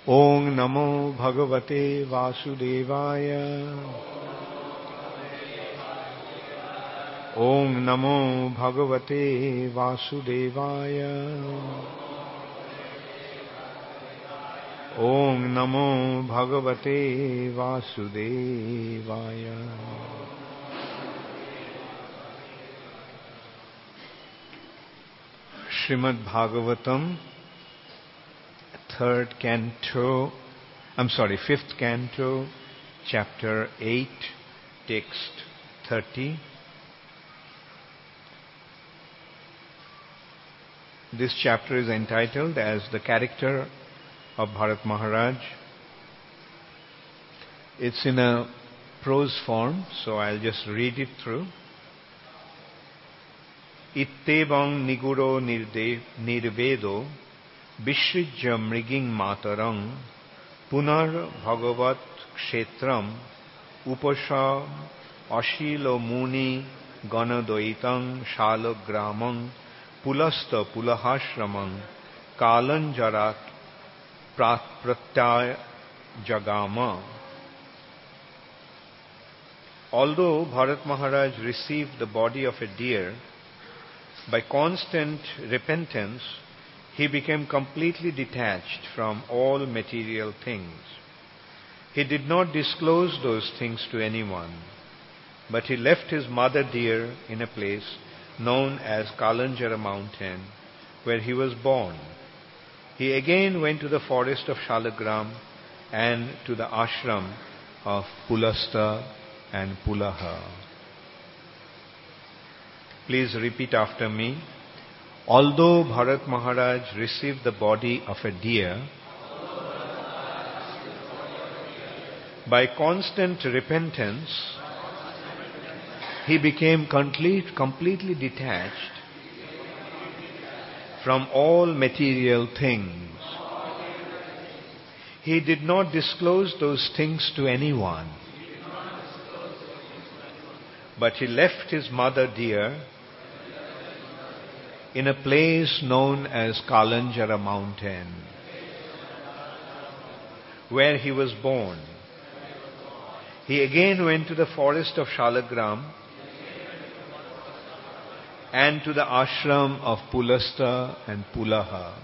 Om Namo Bhagavate Vasudevaya. Om Namo Bhagavate Vasudevaya. Om Namo Bhagavate Vasudevaya. Srimad Bhagavatam, fifth canto, chapter 8, text 30. This chapter is entitled as the character of Bharat Maharaj. It's in a prose form, so I'll just read it through. Ittevang niguro nirvedo Vishrijya mriging matarang punar bhagavat kshetram upasha ashilo muni ganadoitang shalagramang pulasta pulahashramang kalanjarat pratyaya jagama. Although Bharat Maharaj received the body of a deer, by constant repentance he became completely detached from all material things. He did not disclose those things to anyone, but he left his mother deer in a place known as Kalanjara mountain, where he was born. He again went to the forest of Shalagram and to the ashram of Pulasta and Pulaha. Please repeat after me. Although Bharat Maharaj received the body of a deer, by constant repentance, he became completely detached from all material things. He did not disclose those things to anyone, but he left his mother deer in a place known as Kalanjara mountain, where he was born. He again went to the forest of Shalagram and to the ashram of Pulasta and Pulaha.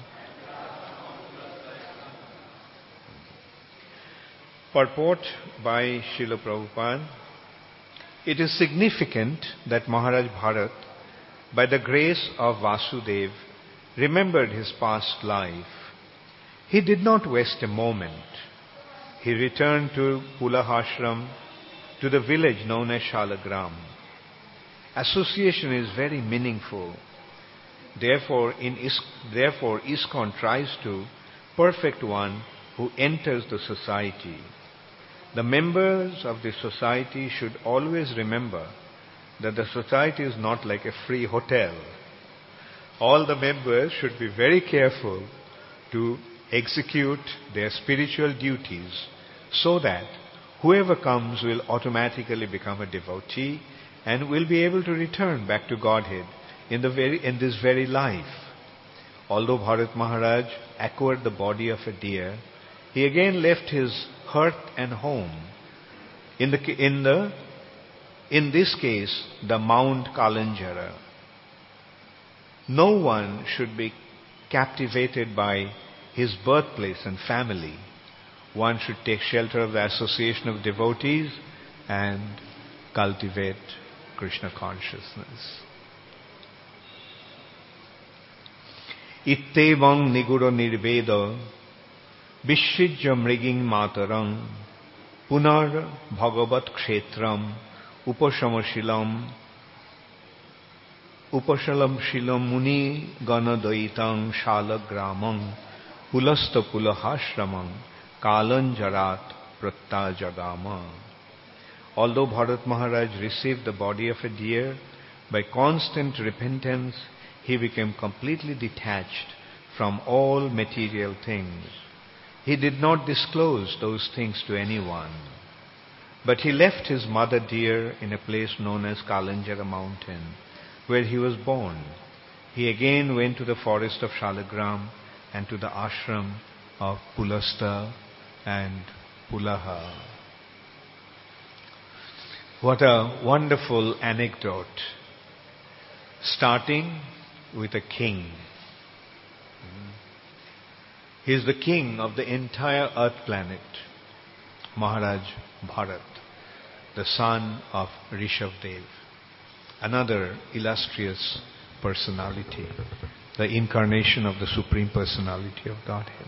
Purport by Srila Prabhupada. It is significant that Maharaj Bharat, by the grace of Vasudev, remembered his past life. He did not waste a moment. He returned to Pulahashram, to the village known as Shalagram. Association is very meaningful. Therefore, ISKCON tries to perfect one who enters the society. The members of the society should always remember that the society is not like a free hotel. All the members should be very careful to execute their spiritual duties so that whoever comes will automatically become a devotee and will be able to return back to Godhead in this very life. Although Bharat Maharaj acquired the body of a deer, he again left his hearth and home. In this case, the Mount Kalanjara. No one should be captivated by his birthplace and family. One should take shelter of the association of devotees and cultivate Krishna consciousness. Ittevang niguro nirveda Vishrijya mriging matarang punar bhagavat kshetram upashalam shilam muni ganadaitang shalagramam pulasta pulahashramam kalanjarat prattajagama. Although Bharat Maharaj received the body of a deer, by constant repentance he became completely detached from all material things. He did not disclose those things to anyone, but he left his mother deer in a place known as Kalanjara mountain, where he was born. He again went to the forest of Shalagram and to the ashram of Pulasta and Pulaha. What a wonderful anecdote. Starting with a king. He is the king of the entire earth planet, Maharaj Bharat, the son of Rishabdev, another illustrious personality, the incarnation of the Supreme Personality of Godhead.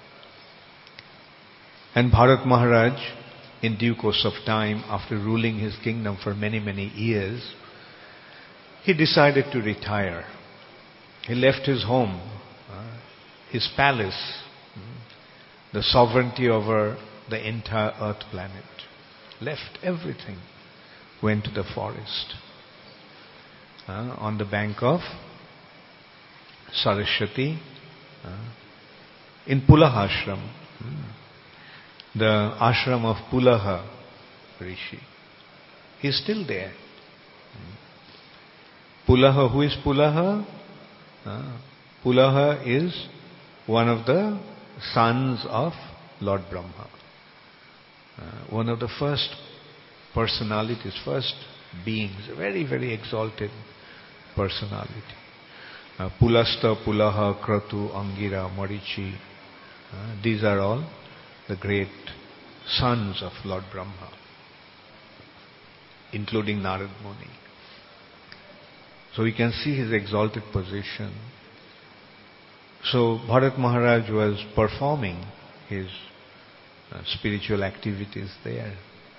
And Bharat Maharaj, in due course of time, after ruling his kingdom for many, many years, he decided to retire. He left his home, his palace, the sovereignty over the entire earth planet. Left everything, went to the forest, on the bank of Saraswati, in Pulaha ashram, the ashram of Pulaha Rishi. He is still there. Pulaha, who is Pulaha? Pulaha is one of the sons of Lord Brahma. One of the first personalities, first beings, a very, very exalted personality. Pulasta, Pulaha, Kratu, Angira, Marichi. These are all the great sons of Lord Brahma, including Narad Muni. So we can see his exalted position. So Bharat Maharaj was performing his spiritual activities there.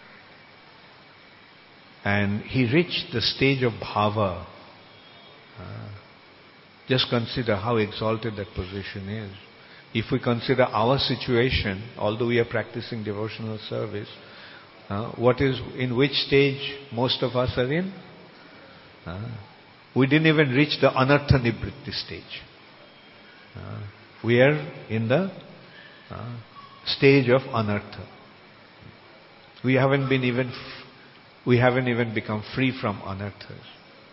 And he reached the stage of bhava. Just consider how exalted that position is. If we consider our situation, although we are practicing devotional service, in which stage most of us are in? We didn't even reach the anartha nivritti stage. We are in the stage of anartha. We haven't even become free from anarthas.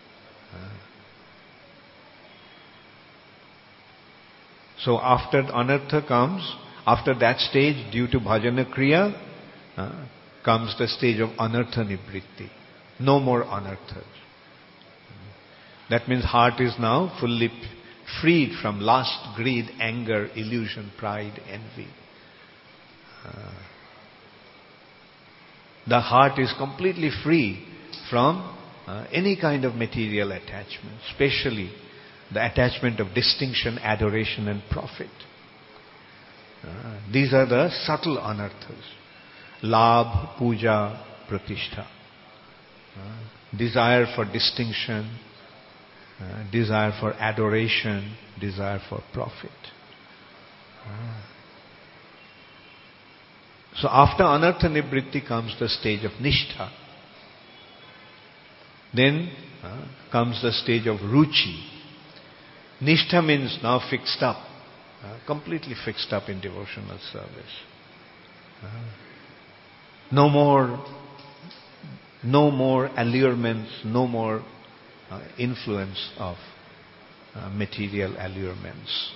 So after anartha comes, after that stage, due to bhajana kriya, comes the stage of anartha nivritti. No more anarthas. That means heart is now fully freed from lust, greed, anger, illusion, pride, envy. The heart is completely free from any kind of material attachment, especially the attachment of distinction, adoration and profit. These are the subtle anarthas. Labh, puja, pratishtha. Desire for distinction, desire for adoration, desire for profit. So after anartha nivritti comes the stage of nishtha. Then comes the stage of ruchi. Nishtha means now fixed up, completely fixed up in devotional service. No more allurements, no more influence of material allurements.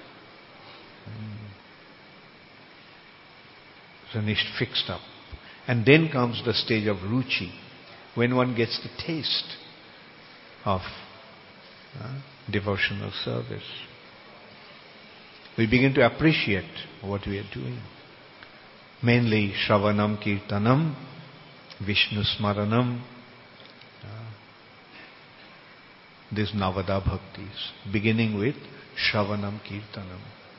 So nishtha fixed up. And then comes the stage of ruchi, when one gets the taste of devotional service. We begin to appreciate what we are doing. Mainly Shravanam, Kirtanam, Vishnu Smaranam, these Navada Bhaktis, beginning with Shravanam, Kirtanam.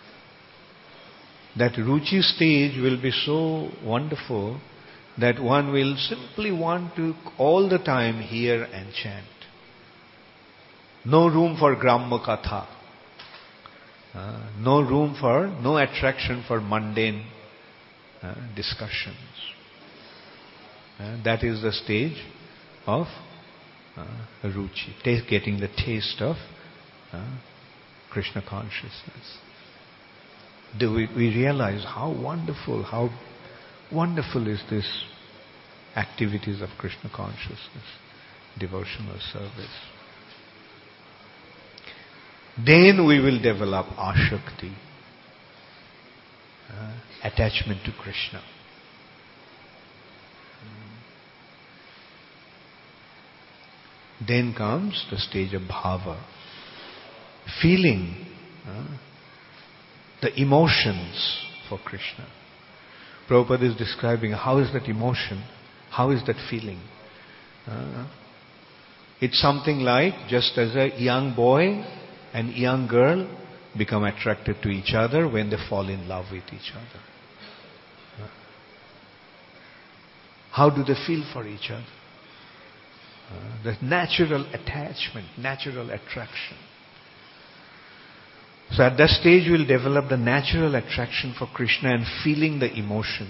That ruchi stage will be so wonderful that one will simply want to all the time hear and chant. No room for Gramma Katha. No attraction for mundane discussions. That is the stage of ruchi, getting the taste of Krishna consciousness. Do we realize how wonderful is this activities of Krishna consciousness, devotional service. Then we will develop ashakti. attachment to Krishna. Then comes the stage of bhava, feeling the emotions for Krishna. Prabhupada is describing how is that emotion, how is that feeling. It's something like just as a young boy and young girl become attracted to each other when they fall in love with each other. How do they feel for each other? The natural attachment, natural attraction. So at that stage we'll develop the natural attraction for Krishna and feeling the emotions.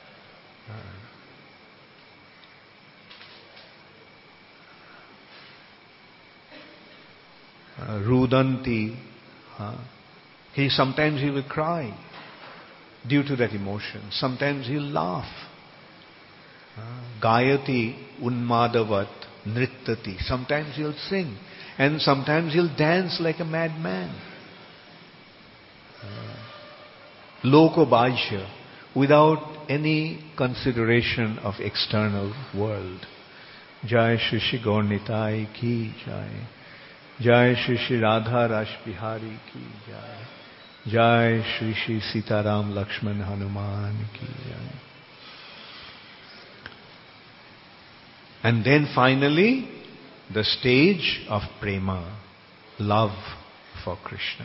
Rudanti, sometimes he will cry due to that emotion. Sometimes he'll laugh. Gayati unmadavat nrittati. Sometimes he'll sing. And sometimes he'll dance like a madman. Lokobhajya, without any consideration of external world. Jai Shri Shri Gaurnitai ki jai. Jai Shri Shri Radha Rash Bihari ki jai. Jai Shri Shri Sitaram Lakshman Hanuman ki jai. And then finally, the stage of prema, love for Krishna.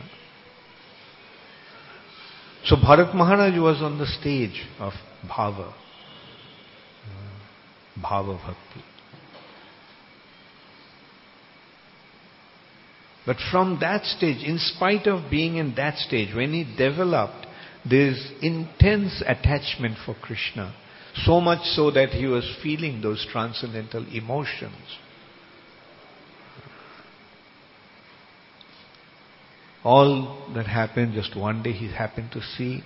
So Bharat Maharaj was on the stage of bhava, bhava bhakti. But from that stage, in spite of being in that stage, when he developed this intense attachment for Krishna, so much so that he was feeling those transcendental emotions, all that happened, just one day he happened to see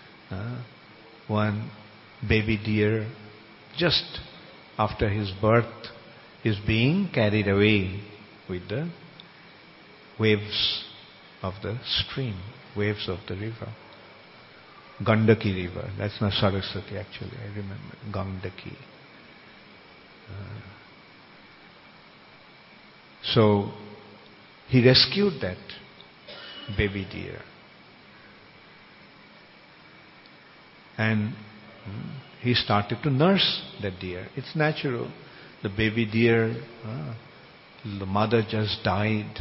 one baby deer just after his birth is being carried away with the waves of the stream, waves of the river. Gandaki river. That's not Saraswati actually, I remember. Gandaki. So he rescued that baby deer. And he started to nurse that deer. It's natural. The baby deer, the mother just died.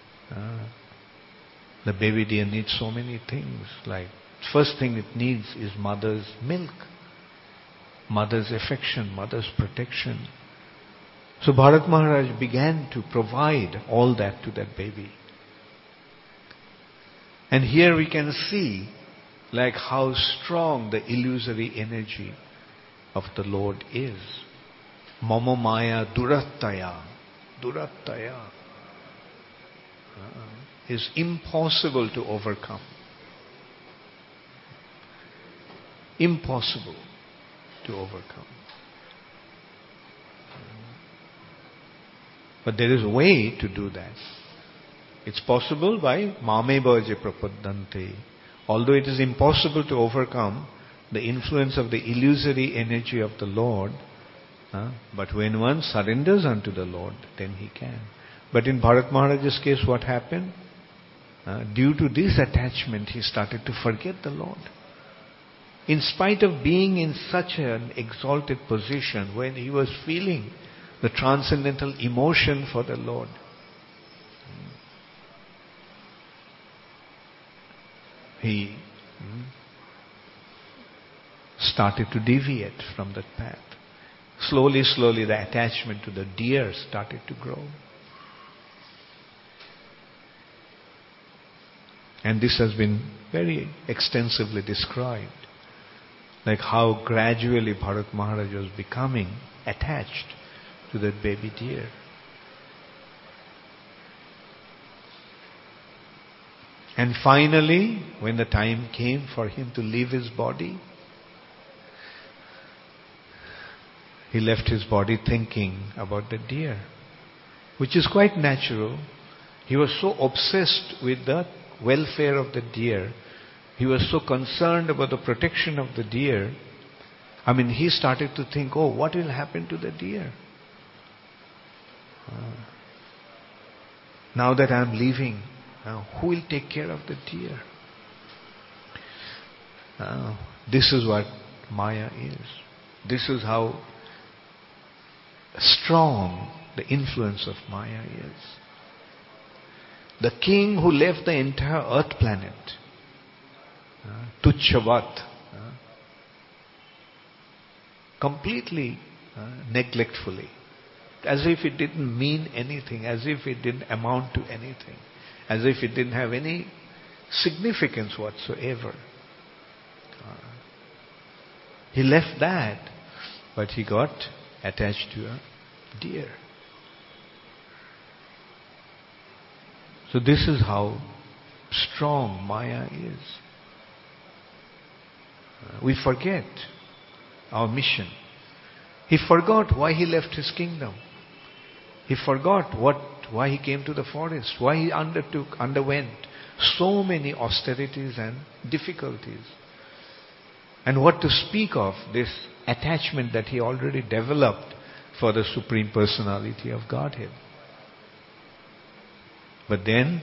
The baby deer needs so many things. Like, first thing it needs is mother's milk, mother's affection, mother's protection. So Bharat Maharaj began to provide all that to that baby. And here we can see like how strong the illusory energy of the Lord is. Mama Maya Durattaya. Durattaya is impossible to overcome. Impossible to overcome. But there is a way to do that. It's possible by Mameva je prapaddante. Although it is impossible to overcome the influence of the illusory energy of the Lord, but when one surrenders unto the Lord, then he can. But in Bharat Maharaj's case, what happened? Due to this attachment, he started to forget the Lord. In spite of being in such an exalted position, when he was feeling the transcendental emotion for the Lord, he started to deviate from that path. Slowly, slowly the attachment to the deer started to grow. And this has been very extensively described. Like how gradually Bharat Maharaj was becoming attached to that baby deer. And finally, when the time came for him to leave his body, he left his body thinking about the deer, which is quite natural. He was so obsessed with the welfare of the deer He was so concerned about the protection of the deer. He started to think, oh, what will happen to the deer? Now that I am leaving, who will take care of the deer? This is what Maya is. This is how strong the influence of Maya is. The king who left the entire earth planet, Tuchyavat, completely neglectfully, as if it didn't mean anything, as if it didn't amount to anything, as if it didn't have any significance whatsoever. He left that, but he got attached to a deer. So this is how strong Maya is. We forget our mission. He forgot why he left his kingdom. He forgot why he came to the forest, why he underwent so many austerities and difficulties. And what to speak of this attachment that he already developed for the Supreme Personality of Godhead. But then,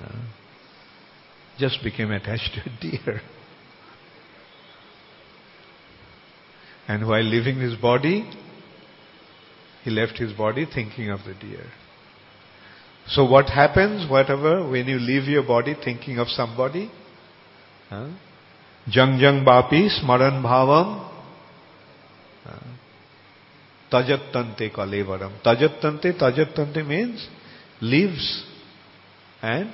just became attached to a deer. And while leaving his body, he left his body thinking of the deer. So what happens, when you leave your body thinking of somebody? Jang jang bapi smaran bhavam tajattante kalevaram. Tajattante means leaves, and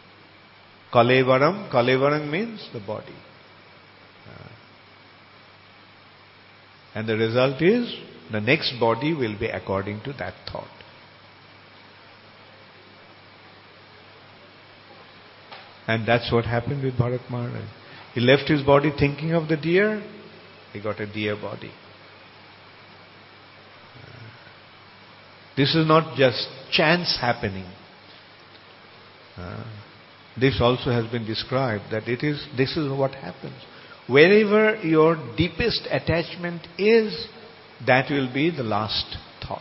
kalevaram means the body. And the result is, the next body will be according to that thought. And that's what happened with Bharat Maharaj. He left his body thinking of the deer, he got a deer body. This is not just chance happening. This also has been described, that this is what happens. Wherever your deepest attachment is, that will be the last thought.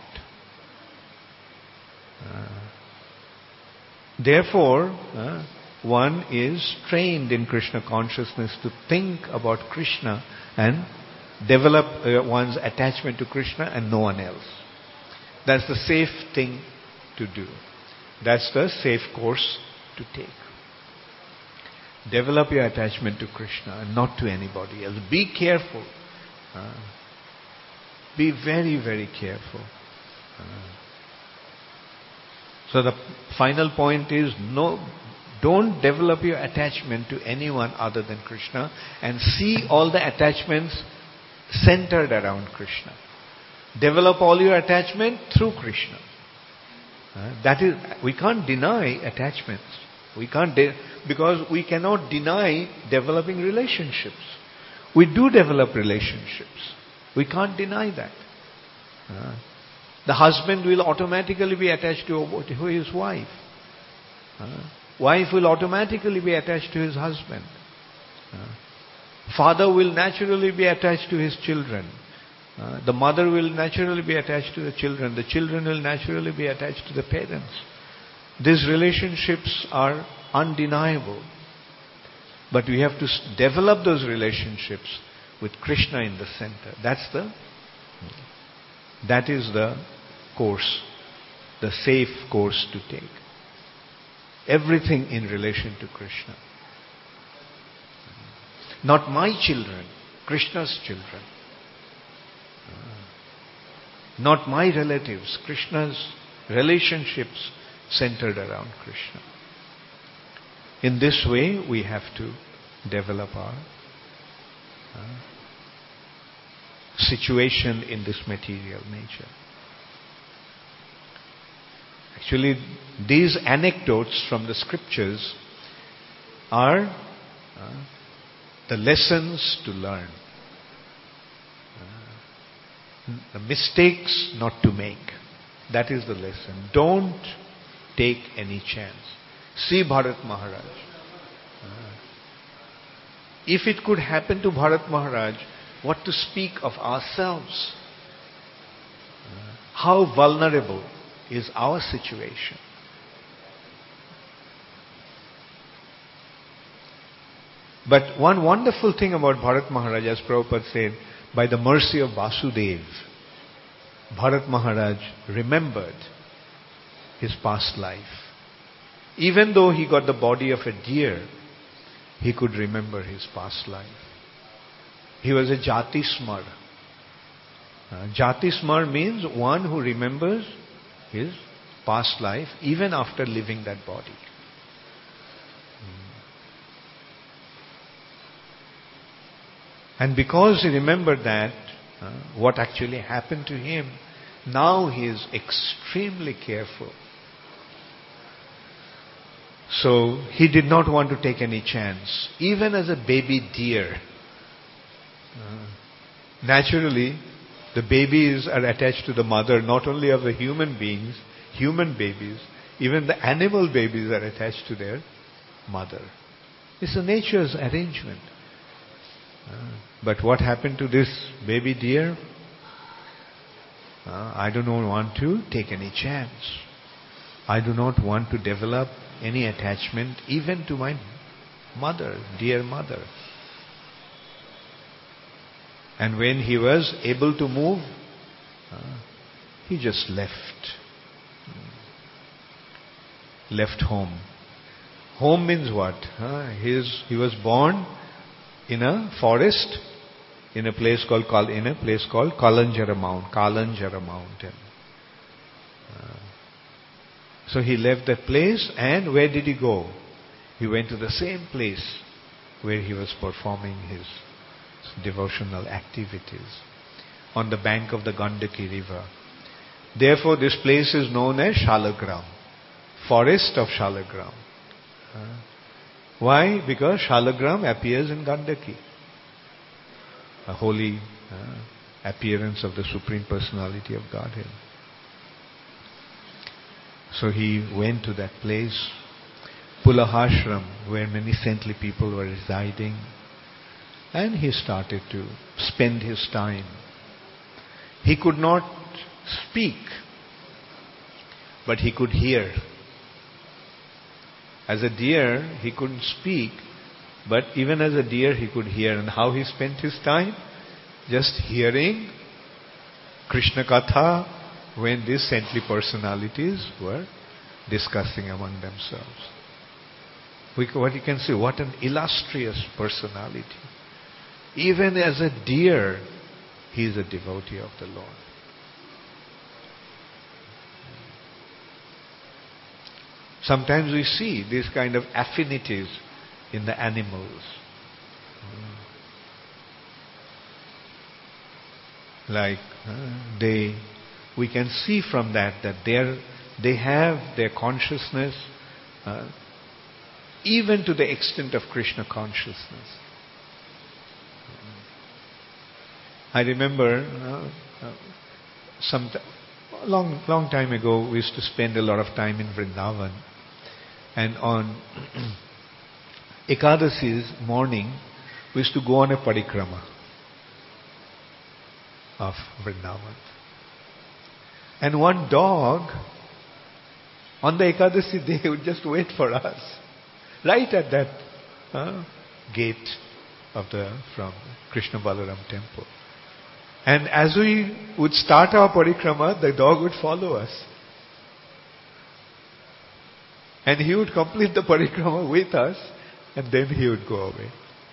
Therefore, one is trained in Krishna consciousness to think about Krishna and develop one's attachment to Krishna and no one else. That's the safe thing to do. That's the safe course to take. Develop your attachment to Krishna and not to anybody else. Be careful. Be very, very careful. So the final point is, don't develop your attachment to anyone other than Krishna, and see all the attachments centered around Krishna. Develop all your attachment through Krishna. We can't deny attachments. Because we cannot deny developing relationships. We do develop relationships. We can't deny that. The husband will automatically be attached to his wife. Wife will automatically be attached to his husband. Father will naturally be attached to his children. The mother will naturally be attached to the children. The children will naturally be attached to the parents. These relationships are undeniable. But we have to develop those relationships with Krishna in the center. That is the course, the safe course to take. Everything in relation to Krishna. Not my children, Krishna's children. Not my relatives, Krishna's relationships centered around Krishna. In this way, we have to develop our situation in this material nature. Actually, these anecdotes from the scriptures are the lessons to learn. The mistakes not to make. That is the lesson. Don't take any chance. See Bharat Maharaj. If it could happen to Bharat Maharaj, what to speak of ourselves? How vulnerable is our situation? But one wonderful thing about Bharat Maharaj, as Prabhupada said, by the mercy of Vasudev, Bharat Maharaj remembered his past life. Even though he got the body of a deer, he could remember his past life. He was a Jati Smar. Jati Smar means one who remembers his past life even after leaving that body. And because he remembered that, what actually happened to him, now he is extremely careful. So he did not want to take any chance. Even as a baby deer, naturally the babies are attached to the mother, not only of the human beings, human babies, even the animal babies are attached to their mother. It's a nature's arrangement. But what happened to this baby deer? I do not want to take any chance. I do not want to develop any attachment even to my mother, dear mother. And when he was able to move, he just left. Left home. Home means what? He was born in a forest, in a place called Kalanjara Mountain. So he left that place, and where did he go? He went to the same place where he was performing his devotional activities, on the bank of the Gandaki river. Therefore this place is known as Shalagram, forest of Shalagram. Why? Because Shalagram appears in Gandaki, a holy appearance of the Supreme Personality of Godhead. So he went to that place, Pulahashram, where many saintly people were residing, and he started to spend his time. He could not speak, but he could hear. As a deer, he couldn't speak, but even as a deer, he could hear. And how he spent his time? Just hearing Krishna Katha when these saintly personalities were discussing among themselves. What you can say, what an illustrious personality. Even as a deer, he is a devotee of the Lord. Sometimes we see these kind of affinities in the animals. Like we can see from that they have their consciousness even to the extent of Krishna consciousness. I remember long time ago, we used to spend a lot of time in Vrindavan, and on Ekadasi's morning, we used to go on a parikrama of Vrindavan. And one dog on the Ekadasi day would just wait for us, right at that gate from Krishna Balaram temple. And as we would start our parikrama, the dog would follow us. And he would complete the parikrama with us, and then he would go away.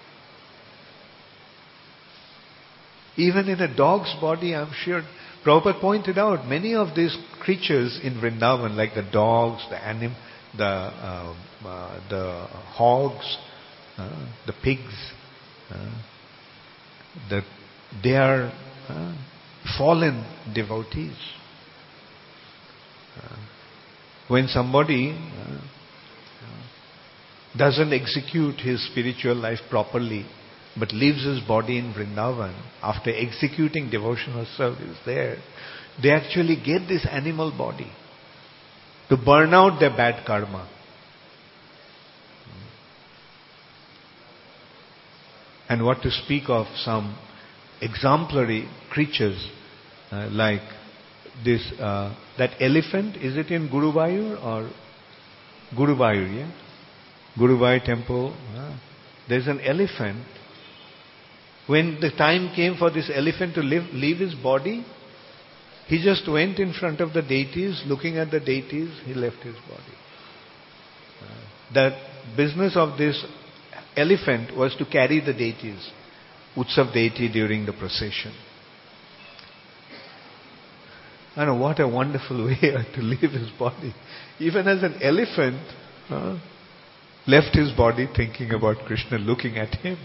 Even in a dog's body, I'm sure, Prabhupada pointed out, many of these creatures in Vrindavan, like the dogs, the hogs, the pigs, they are fallen devotees. When somebody doesn't execute his spiritual life properly, but leaves his body in Vrindavan, after executing devotional service there, they actually get this animal body to burn out their bad karma. And what to speak of some exemplary creatures like this, that elephant, is it in Guruvayur or Guruvayur, yeah? Guruvayur temple. There's an elephant. When the time came for this elephant to leave his body, he just went in front of the deities, looking at the deities, he left his body. The business of this elephant was to carry the deities, Utsav deity, during the procession. I know, what a wonderful way to leave his body. Even as an elephant, left his body thinking about Krishna, looking at him.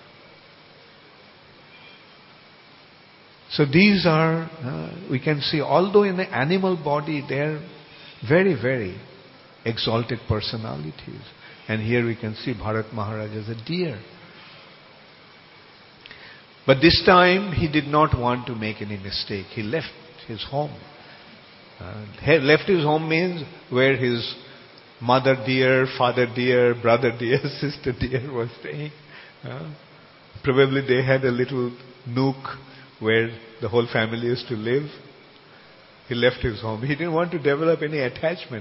So these are, we can see, although in the animal body they are very, very exalted personalities. And here we can see Bharat Maharaj as a deer. But this time he did not want to make any mistake. He left his home. Left his home means where his mother deer, father deer, brother deer, sister deer was staying. Probably they had a little nook where the whole family used to live. He left his home. He didn't want to develop any attachment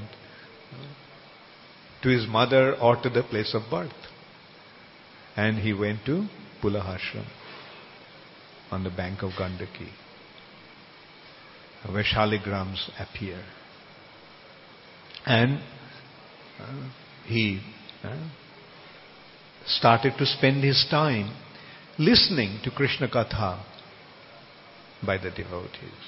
to his mother or to the place of birth. And he went to Pulahashram on the bank of Gandaki, where Shaligrams appear. And he started to spend his time listening to Krishna Katha by the devotees.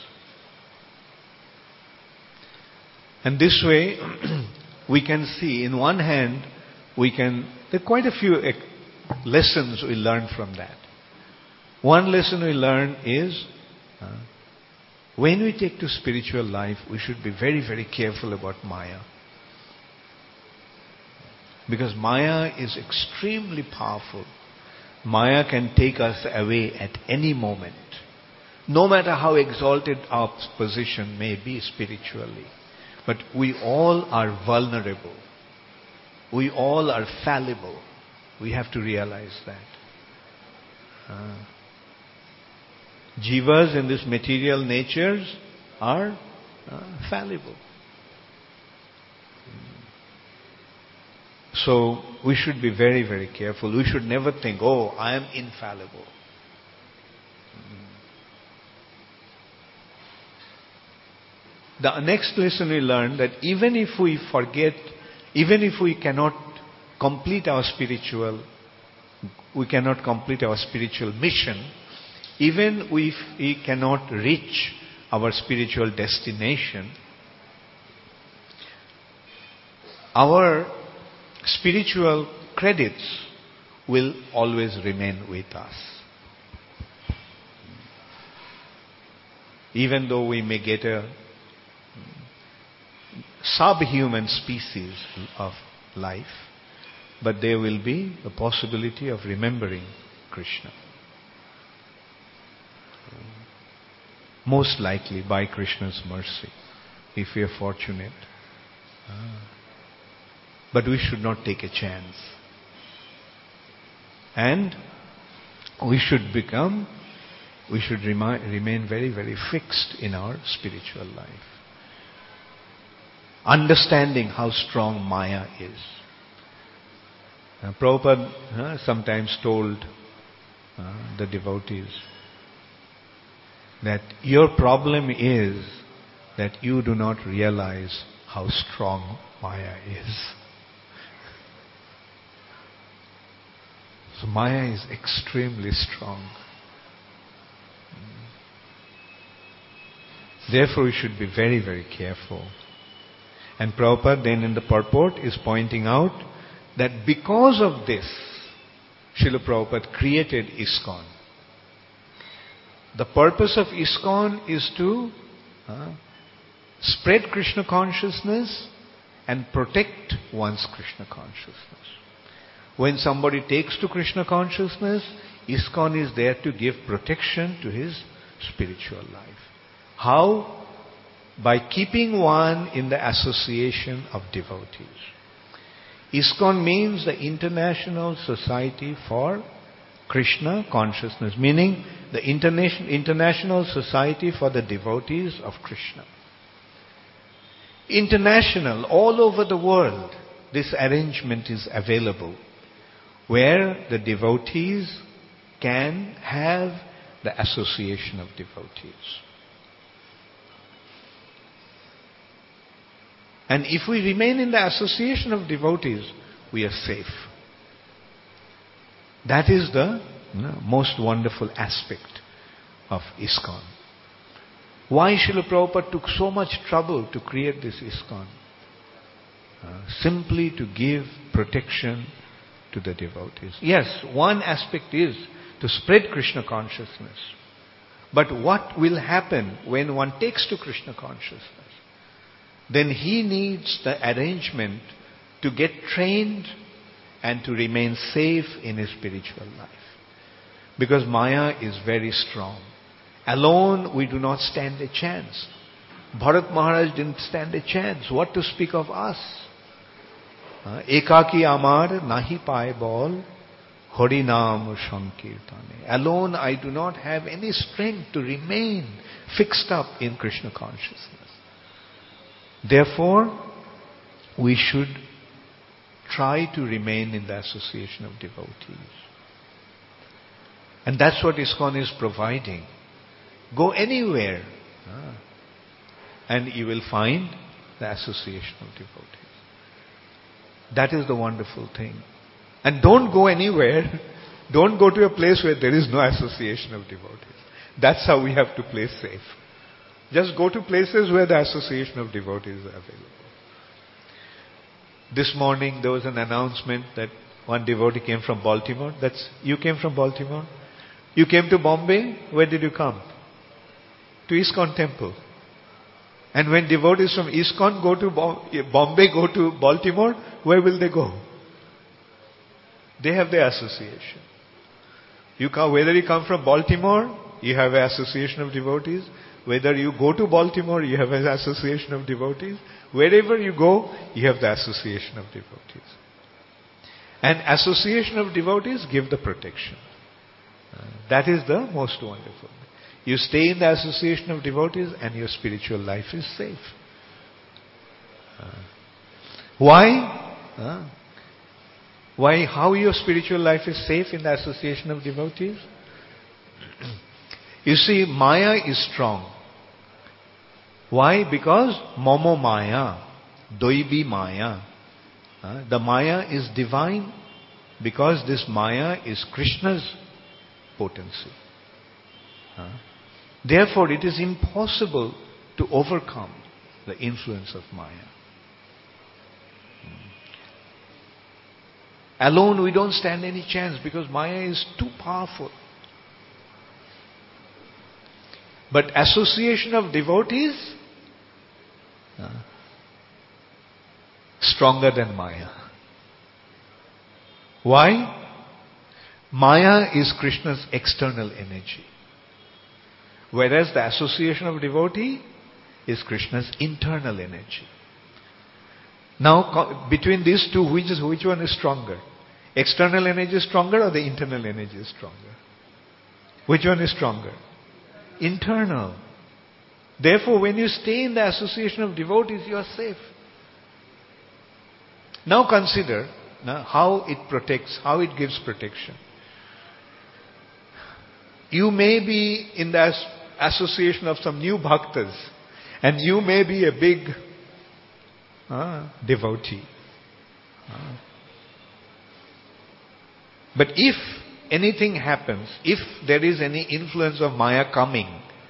And this way, we can see, in one hand, there are quite a few lessons we learn from that. One lesson we learn is, when we take to spiritual life, we should be very, very careful about Maya. Because Maya is extremely powerful. Maya can take us away at any moment. No matter how exalted our position may be spiritually. But we all are vulnerable. We all are fallible. We have to realize that. Jivas in this material natures are fallible. So we should be very, very careful. We should never think, oh, I am infallible. The next lesson we learn that even if we forget, even if we cannot complete our spiritual mission, even if we cannot reach our spiritual destination, our spiritual credits will always remain with us. Even though we may get a subhuman species of life, but there will be a possibility of remembering Krishna. Most likely by Krishna's mercy, if we are fortunate. But we should not take a chance. And we should remain very, very fixed in our spiritual life. Understanding how strong Maya is. Prabhupada sometimes told the devotees that your problem is that you do not realize how strong Maya is. So Maya is extremely strong. Therefore we should be very, very careful. And Prabhupada then in the purport is pointing out that because of this, Srila Prabhupada created ISKCON. The purpose of ISKCON is to spread Krishna consciousness and protect one's Krishna consciousness. When somebody takes to Krishna consciousness, ISKCON is there to give protection to his spiritual life. How? By keeping one in the association of devotees. ISKCON means the International Society for Krishna Consciousness, meaning the International Society for the Devotees of Krishna. International, all over the world, this arrangement is available, where the devotees can have the association of devotees. And if we remain in the association of devotees, we are safe. That is the most wonderful aspect of ISKCON. Why Srila Prabhupada took so much trouble to create this ISKCON? Simply to give protection to the devotees. Yes, one aspect is to spread Krishna consciousness. But what will happen when one takes to Krishna consciousness? Then he needs the arrangement to get trained and to remain safe in his spiritual life. Because Maya is very strong. Alone we do not stand a chance. Bharat Maharaj didn't stand a chance. What to speak of us? Ekaki amar nahi paye bol, Hari Naam Sankirtane. Alone I do not have any strength to remain fixed up in Krishna consciousness. Therefore, we should try to remain in the association of devotees. And that's what ISKCON is providing. Go anywhere and you will find the association of devotees. That is the wonderful thing. And don't go anywhere. Don't go to a place where there is no association of devotees. That's how we have to play safe. Just go to places where the association of devotees are available. This morning there was an announcement that one devotee came from Baltimore. You came from Baltimore? You came to Bombay? Where did you come? To ISKCON temple. And when devotees from ISKCON go to Bombay, go to Baltimore, where will they go? They have their association. Whether you come from Baltimore, you have an association of devotees. Whether you go to Baltimore, you have an association of devotees. Wherever you go, you have the association of devotees. And association of devotees give the protection. That is the most wonderful. You stay in the association of devotees and your spiritual life is safe. Why? Why? How your spiritual life is safe in the association of devotees? You see, Maya is strong. Why? Because Momo Maya, Doibi Maya. The Maya is divine because this Maya is Krishna's potency. Therefore, it is impossible to overcome the influence of Maya. Alone we don't stand any chance because Maya is too powerful. But association of devotees, stronger than Maya. Why? Maya is Krishna's external energy. Whereas the association of devotee is Krishna's internal energy. Now, between these two, which one is stronger? External energy is stronger or the internal energy is stronger? Which one is stronger? Internal. Therefore, when you stay in the association of devotees, you are safe. Now consider how it protects, how it gives protection. You may be in the association of some new bhaktas, and you may be a big devotee. But if anything happens, if there is any influence of Maya coming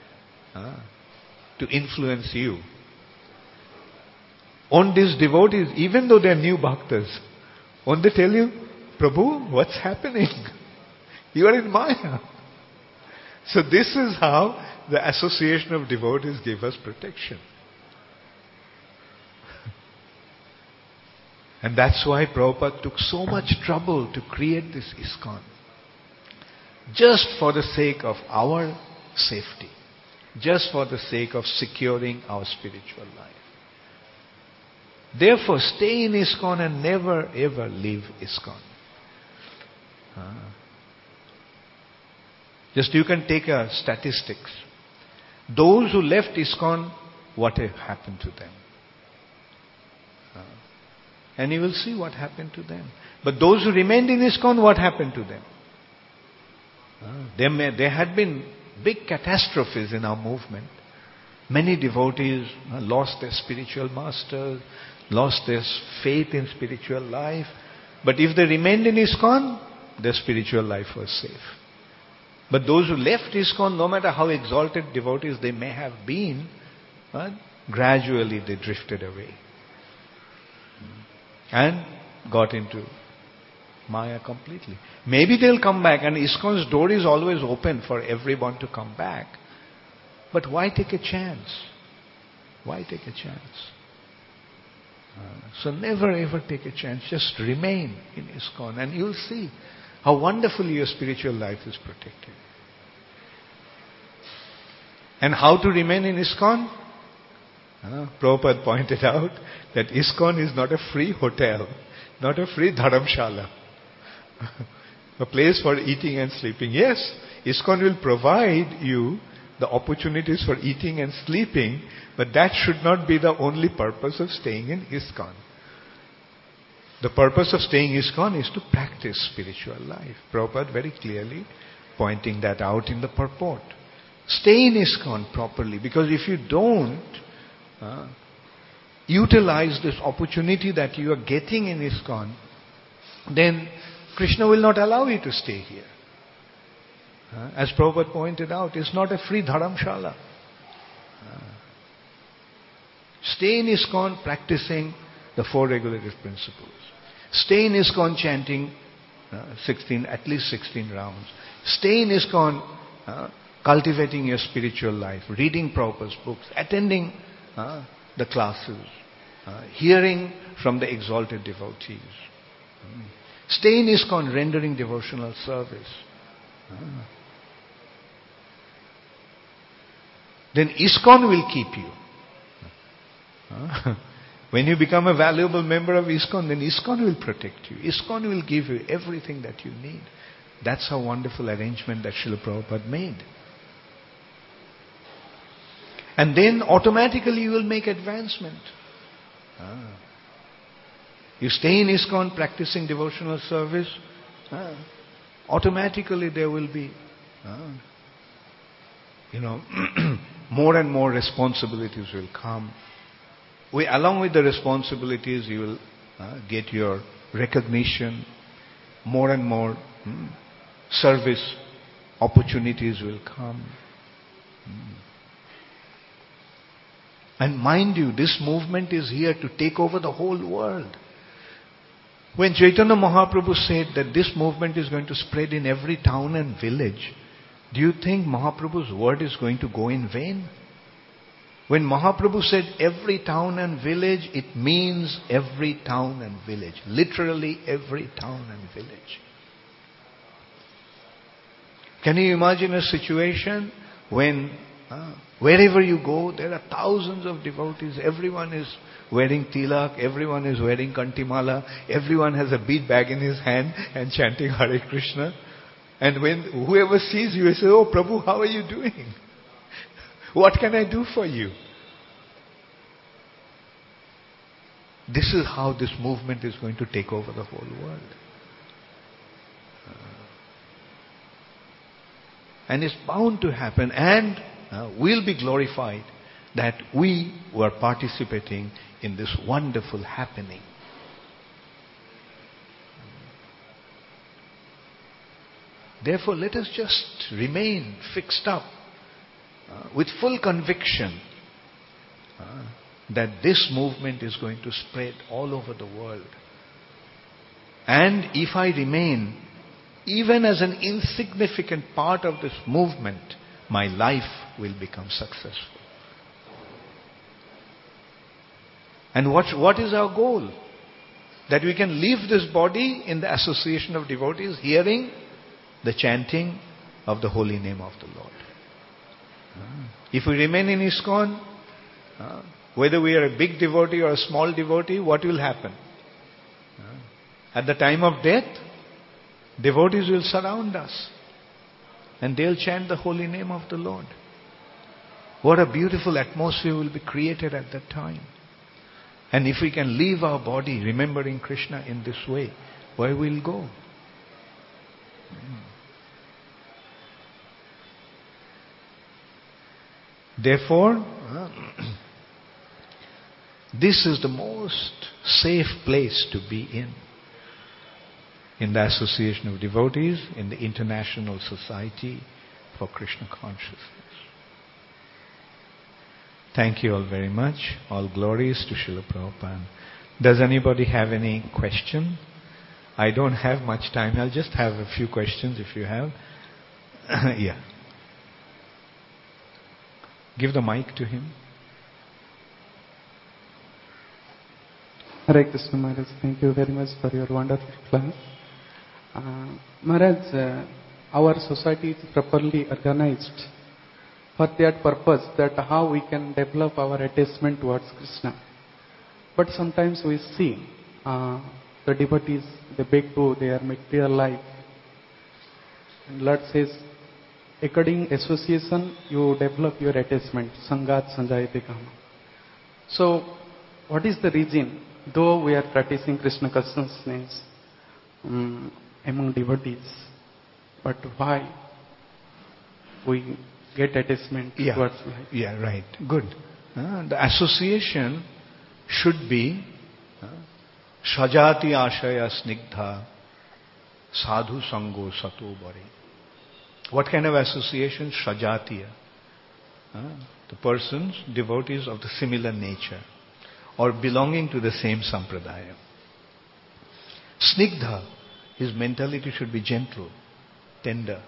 to influence you, on these devotees, even though they are new bhaktas, won't they tell you, Prabhu, what's happening? You are in Maya. So this is how the association of devotees give us protection. And that's why Prabhupada took so much trouble to create this ISKCON. Just for the sake of our safety. Just for the sake of securing our spiritual life. Therefore, stay in ISKCON and never ever leave ISKCON. Just you can take a statistics. Those who left ISKCON, what happened to them? And you will see what happened to them. But those who remained in ISKCON, what happened to them? There had been big catastrophes in our movement. Many devotees lost their spiritual masters, lost their faith in spiritual life. But if they remained in ISKCON, their spiritual life was safe. But those who left ISKCON, no matter how exalted devotees they may have been, gradually they drifted away. And got into Maya completely. Maybe they'll come back, and ISKCON's door is always open for everyone to come back. But why take a chance? Why take a chance? So never ever take a chance. Just remain in ISKCON and you'll see how wonderfully your spiritual life is protected. And how to remain in ISKCON? Prabhupada pointed out that ISKCON is not a free hotel, not a free dharamshala, a place for eating and sleeping. Yes, ISKCON will provide you the opportunities for eating and sleeping, but that should not be the only purpose of staying in ISKCON. The purpose of staying in ISKCON is to practice spiritual life. Prabhupada very clearly pointing that out in the purport. Stay in ISKCON properly, because if you don't utilize this opportunity that you are getting in ISKCON, then Krishna will not allow you to stay here. As Prabhupada pointed out, it's not a free dharamshala. Stay in ISKCON practicing the four regulative principles. Stay in ISKCON chanting at least 16 rounds. Stay in ISKCON cultivating your spiritual life, reading Prabhupada's books, attending the classes, hearing from the exalted devotees. Stay in ISKCON rendering devotional service. Then ISKCON will keep you. When you become a valuable member of ISKCON, then ISKCON will protect you. ISKCON will give you everything that you need. That's a wonderful arrangement that Srila Prabhupada made. And then automatically you will make advancement. You stay in ISKCON practicing devotional service, automatically there will be more and more responsibilities will come. Along with the responsibilities, you will get your recognition. More and more service opportunities will come. And mind you, this movement is here to take over the whole world. When Chaitanya Mahaprabhu said that this movement is going to spread in every town and village, do you think Mahaprabhu's word is going to go in vain? When Mahaprabhu said every town and village, it means every town and village. Literally every town and village. Can you imagine a situation when wherever you go, there are thousands of devotees, everyone is wearing tilak, everyone is wearing kantimala, everyone has a bead bag in his hand and chanting Hare Krishna. And when whoever sees you, say, "Oh Prabhu, how are you doing? What can I do for you?" This is how this movement is going to take over the whole world. And it's bound to happen, and we'll be glorified that we were participating in this wonderful happening. Therefore, let us just remain fixed up with full conviction that this movement is going to spread all over the world. And if I remain even as an insignificant part of this movement, my life will become successful. And what is our goal? That we can leave this body in the association of devotees, hearing the chanting of the holy name of the Lord. If we remain in ISKCON, whether we are a big devotee or a small devotee, what will happen? At the time of death, devotees will surround us. and they'll chant the holy name of the Lord. What a beautiful atmosphere will be created at that time. And if we can leave our body remembering Krishna in this way, where we'll go? Therefore, this is the most safe place to be in the association of devotees, in the International Society for Krishna Consciousness. Thank you all very much. All glories to Srila Prabhupada. Does anybody have any question? I don't have much time. I'll just have a few questions if you have. Yeah. Give the mic to him. Hare Krishna Maharaj, thank you very much for your wonderful class. Maharaj, our society is properly organized for that purpose, that how we can develop our attachment towards Krishna. But sometimes we see the devotees, they beg to their material life. And Lord says, according association, you develop your attachment. Sangat sanjayate kama. So, what is the reason? Though we are practicing Krishna consciousness among devotees, but why we get attachment towards life? Yeah, right. Good. The association should be Sajati Ashaya Snigdha Sadhu Sango Sato Bari. What kind of association? Sajatiya. The persons, devotees of the similar nature or belonging to the same sampradaya. Snigdha, his mentality should be gentle, tender.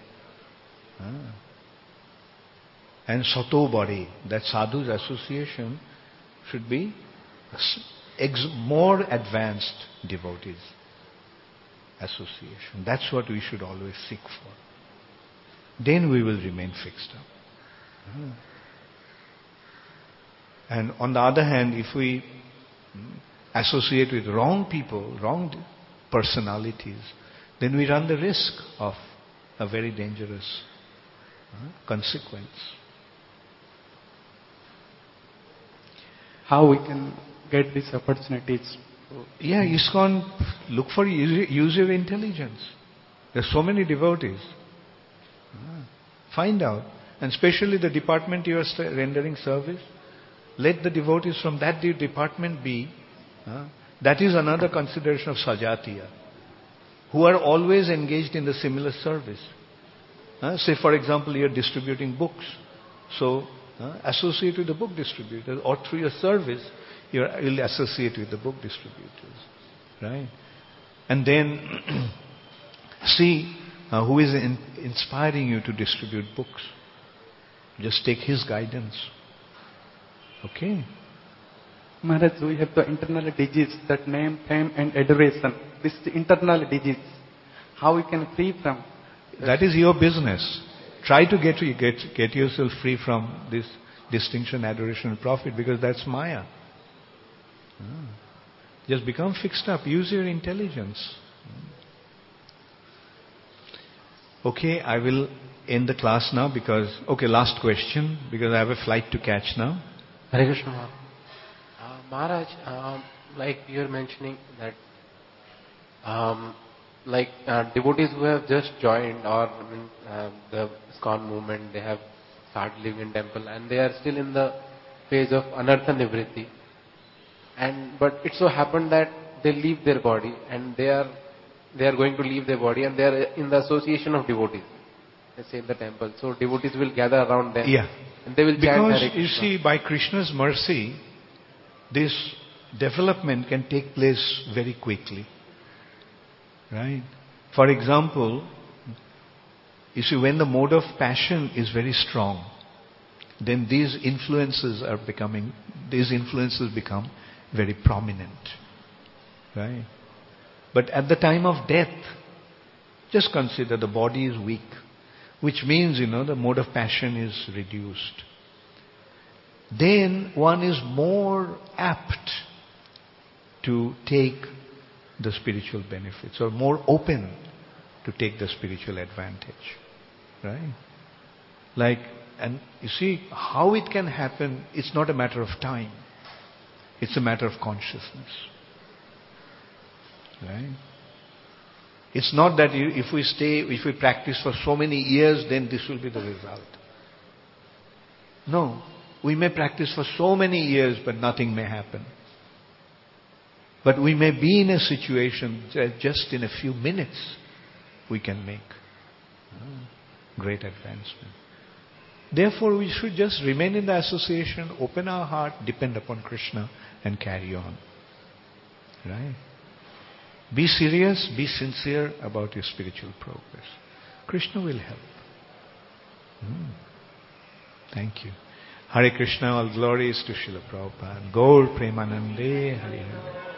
And Sato Bari, that sadhu's association should be more advanced devotees association. That's what we should always seek for. Then we will remain fixed up. And on the other hand, if we associate with wrong people, wrong personalities, then we run the risk of a very dangerous consequence. How we can get these opportunities? Yeah, ISKCON, look for use your intelligence. There are so many devotees. Find out. And especially the department you are rendering service, let the devotees from that department be. That is another consideration of Sajatiya, who are always engaged in the similar service. Say for example, you are distributing books. So, associate with the book distributors, or through your service, you will associate with the book distributors. Right? And then, see who is inspiring you to distribute books. Just take his guidance. Okay? Maharaj, we have the internal disease, that name, fame and adoration. This is the internal disease. How we can free from? That is your business. Try to get yourself free from this distinction, adoration and profit, because that's Maya. Just become fixed up. Use your intelligence. Okay, I will end the class now because... Okay, last question, because I have a flight to catch now. Hare Krishna. Maharaj, like you're mentioning that devotees who have just joined or the ISKCON movement, they have started living in temple and they are still in the phase of anartha nivritti. But it so happened that they leave their body and they are going to leave their body and they are in the association of devotees. Let's say in the temple. So devotees will gather around them. Yeah. And they will chant Hare Because you see, by Krishna's mercy, this development can take place very quickly. Right? For example, you see, when the mode of passion is very strong, then these influences become very prominent. Right? But at the time of death, just consider the body is weak, which means, the mode of passion is reduced. Then one is more apt to take the spiritual benefits, or more open to take the spiritual advantage. Right? Like, and you see how it can happen, it's not a matter of time. It's a matter of consciousness. Right? It's not that if we practice for so many years, then this will be the result. No. We may practice for so many years, but nothing may happen. But we may be in a situation that just in a few minutes we can make great advancement. Therefore, we should just remain in the association, open our heart, depend upon Krishna, and carry on. Right? Be serious, be sincere about your spiritual progress. Krishna will help. Thank you. Hare Krishna, all glories to Srila Prabhupada. Gaur Premanande, Hare Hare.